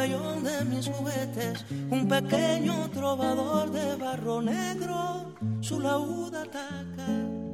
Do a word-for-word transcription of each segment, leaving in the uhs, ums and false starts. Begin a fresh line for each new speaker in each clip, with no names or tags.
pabellón de mis juguetes, un pequeño trovador de barro negro, su laúd ataca.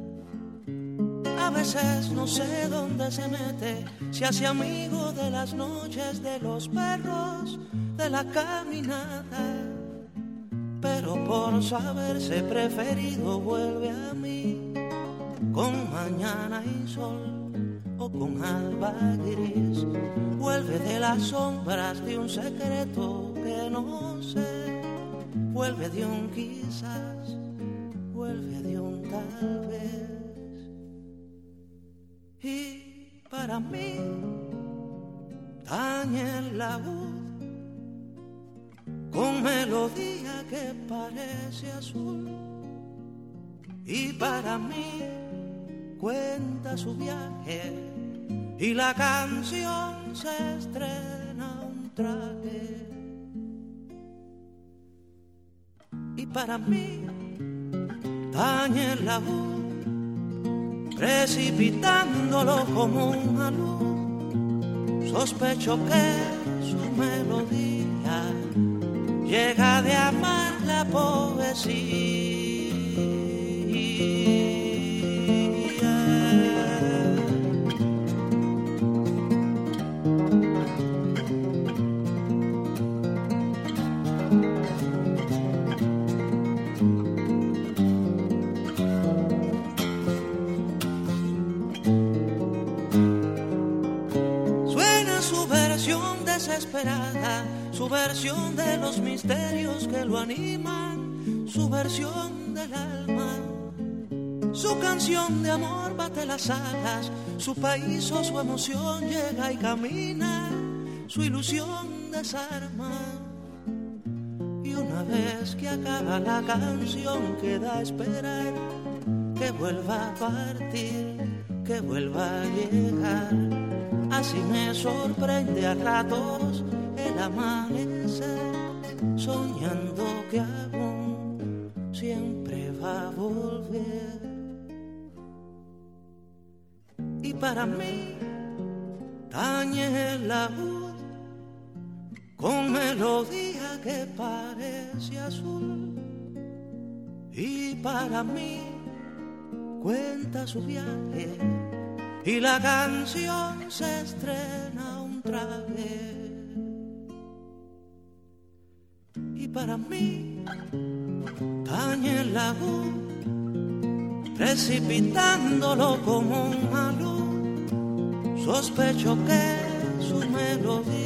A veces no sé dónde se mete, se hace amigo de las noches, de los perros, de la caminata. Pero por saberse preferido vuelve a mí, con mañana y sol o con alba gris. Vuelve de las sombras de un secreto que no sé, vuelve de un quizás, vuelve de un tal vez. Y para mí tañe el laúd con melodía que parece azul. Y para mí cuenta su viaje y la canción se estrena un traje. Y para mí tañe el laúd, precipitándolo como una luz. Sospecho que su melodía llega de amar la poesía. Desesperada, su versión de los misterios que lo animan, su versión del alma. Su canción de amor bate las alas, su país o su emoción llega y camina, su ilusión desarma. Y una vez que acaba la canción queda esperar que vuelva a partir, que vuelva a llegar. Así me sorprende a ratos el amanecer, soñando que aún siempre va a volver. Y para mí tañe el laúd con melodía que parece azul. Y para mí cuenta su viaje y la canción se estrena un traje. Y para mí tañe el laúd, precipitándolo como una luz. Sospecho que su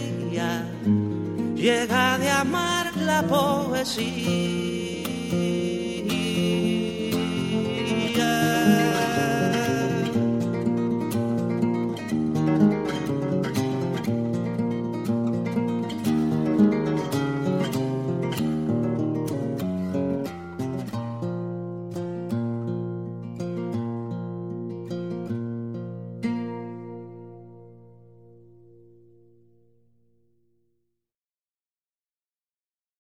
melodía llega de amar la poesía.